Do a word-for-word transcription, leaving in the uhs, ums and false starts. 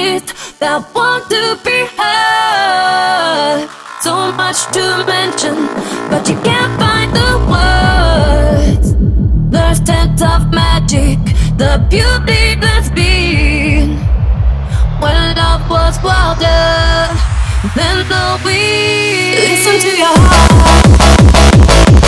exist that want to be heard. So much to mention, but you can't find the words. There's tents of magic, the beauty that's been when love was wilder than the wind. Listen to your heart.